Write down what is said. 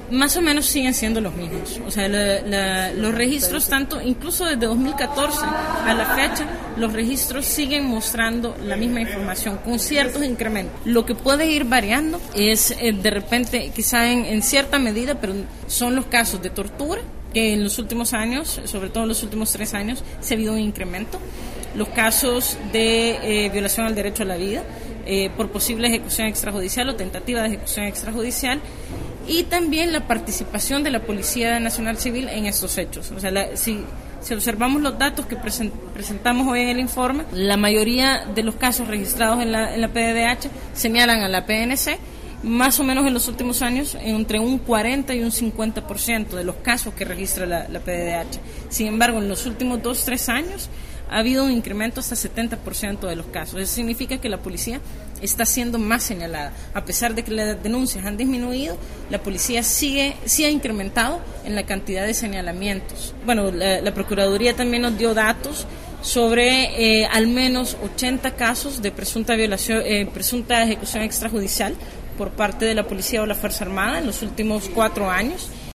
Más o menos siguen siendo los mismos. O sea, los registros, tanto incluso desde 2014 a la fecha, los registros siguen mostrando la misma información con ciertos incrementos. Lo que puede ir variando es de repente, quizá en cierta medida, pero son los casos de tortura, que en los últimos años, sobre todo en los últimos 3 años, se ha habido un incremento. Los casos de violación al derecho a la vida, por posible ejecución extrajudicial o tentativa de ejecución extrajudicial, y también la participación de la Policía Nacional Civil en estos hechos. O sea, si observamos los datos que presentamos hoy en el informe, la mayoría de los casos registrados en la PDDH señalan a la PNC. Más o menos en los últimos años, entre un 40 y un 50% de los casos que registra la PDDH. Sin embargo, en los últimos 2-3 años ha habido un incremento hasta 70% de los casos. Eso significa que la policía está siendo más señalada. A pesar de que las denuncias han disminuido, la policía sí ha incrementado en la cantidad de señalamientos. Bueno, la Procuraduría también nos dio datos sobre al menos 80 casos de presunta ejecución extrajudicial por parte de la policía o la Fuerza Armada en los últimos 4 años.